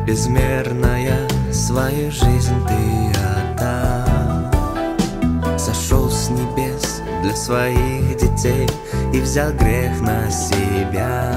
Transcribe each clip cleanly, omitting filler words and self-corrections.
безмерная, свою жизнь ты отдал. Сошел с небес для своих детей и взял грех на себя.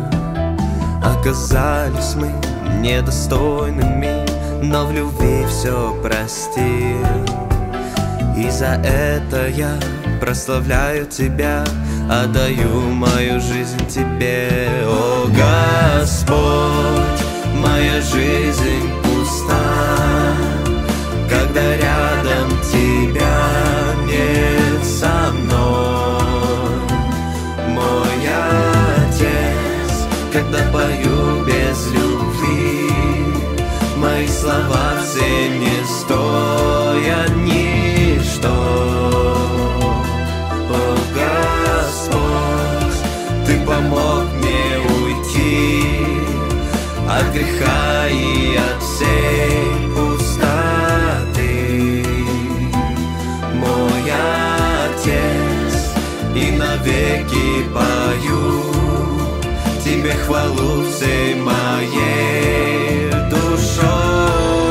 Оказались мы недостойными, но в любви все простил. И за это я прославляю Тебя, отдаю мою жизнь Тебе. О Господь, моя жизнь пуста, когда рядом Тебя нет со мной. Мой Отец, когда пою без любви, мои слова все не стоят ничто. О Господь, Ты помог мне уйти от греха и от всей пустоты. Мой Отец, и навеки пою Тебе хвалу всей моей душой.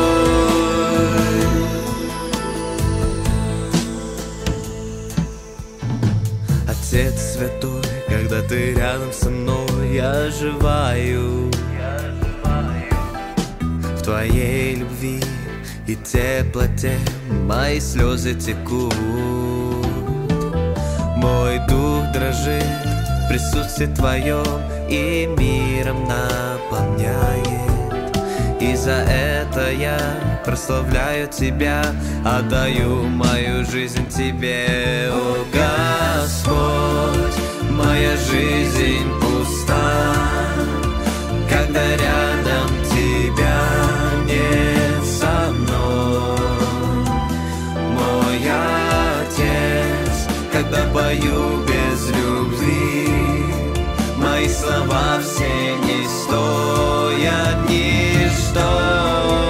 Отец святой, когда Ты рядом со мной, я оживаю в Твоей любви и теплоте, мои слезы текут. Мой дух дрожит в присутствии Твоем и миром наполняет. И за это я прославляю Тебя, отдаю мою жизнь Тебе. О Господь, моя жизнь пуста, когда рядом Тебя нет со мной. Мой Отец, когда пою без любви, мои слова все не стоят ничто.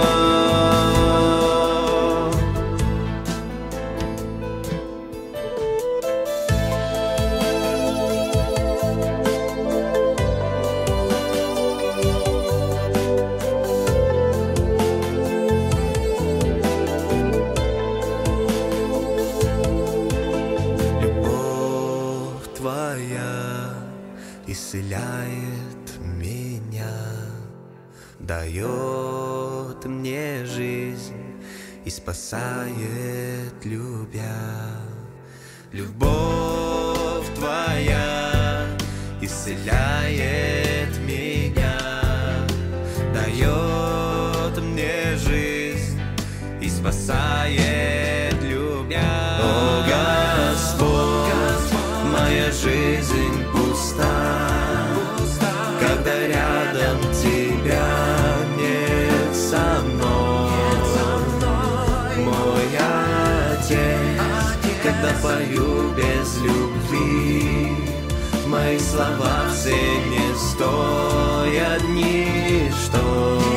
Любовь Твоя исцеляет меня, дает мне жизнь и спасает, любя. Любовь Твоя исцеляет меня, дает мне жизнь и спасает, любя. О Господь, моя жизнь пуста, когда рядом Тебя нет со мной. Мой Отец, когда пою без любви, мои слова все не стоят ничто.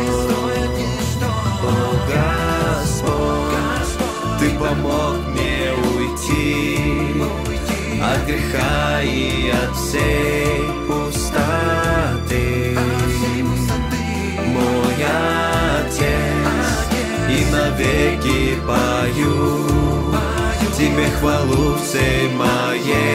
О Господь, Ты помог мне уйти от греха и от всей пустоты. Мой Отец, и навеки пою Тебе хвалу всей моей